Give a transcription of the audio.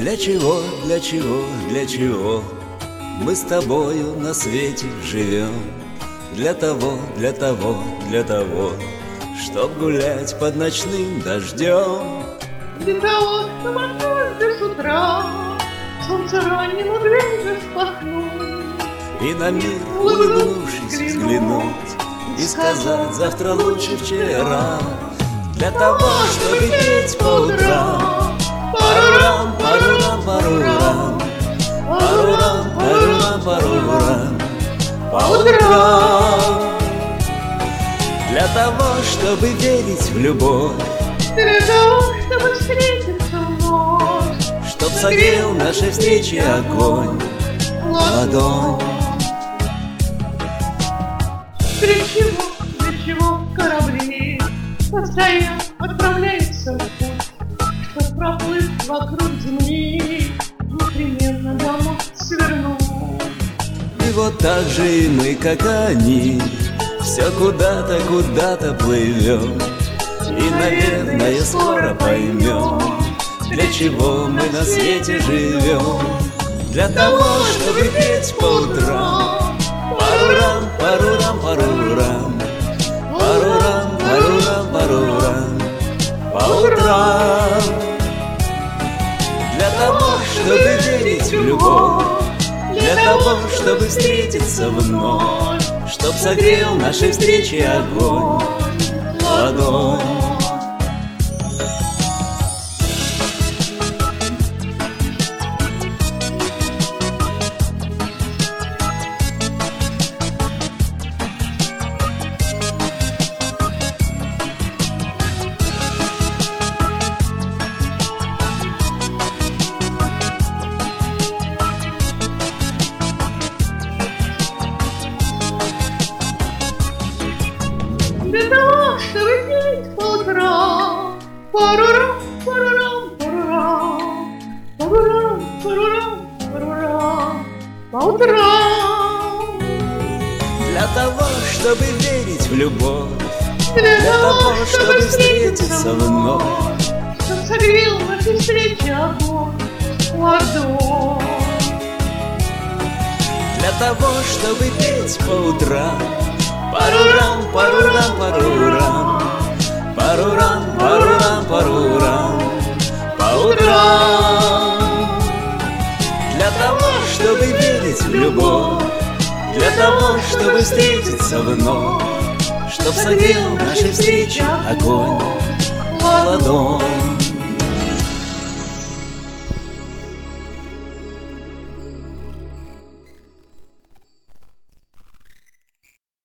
для чего, для чего мы с тобою на свете живем? Для того, для того, для того, чтоб гулять под ночным дождем. Для того, чтобы однажды с утра солнце раннего дверь распахнуть И на мир, улыбнувшись, взглянуть и сказать: завтра лучше вчера. Для того, чтобы петь по утрам парурам, парурам, парурам, парурам, парурам, парурам, по утрам. Для того, чтобы верить в любовь, для того, чтобы встретиться вновь, чтоб согрел нашей встречи огонь, ладонь. Для чего корабли постоянно отправляются в путь, чтоб проплыть вокруг земли, непременно домой свернуть. И вот так же и мы, как они, все куда-то, куда-то плывем. И, наверное, скоро поймем, для чего мы на свете живем. Для того, чтобы петь по утрам парурам, парурам, парурам, парурам, парурам, парурам, по утрам. Для того, чтобы верить в любовь, для того, чтобы встретиться вновь, чтоб согрел нашей встречи огонь, ладонь. Для того, чтобы петь по утрам парурам, парурам, парурам, парурам, парурам, парурам, по утрам. Для того, чтобы верить в любовь, Для для того, чтобы встретиться вновь, чтоб согрел наши встречи огонь, ладонь. для того, чтобы петь по утрам парурам, парурам, парурам, парурам, парурам, парурам, по утрам. Для того, чтобы верить в любовь, для того, чтобы встретиться вновь, чтоб согрел нашей встречи огонь, ладонь.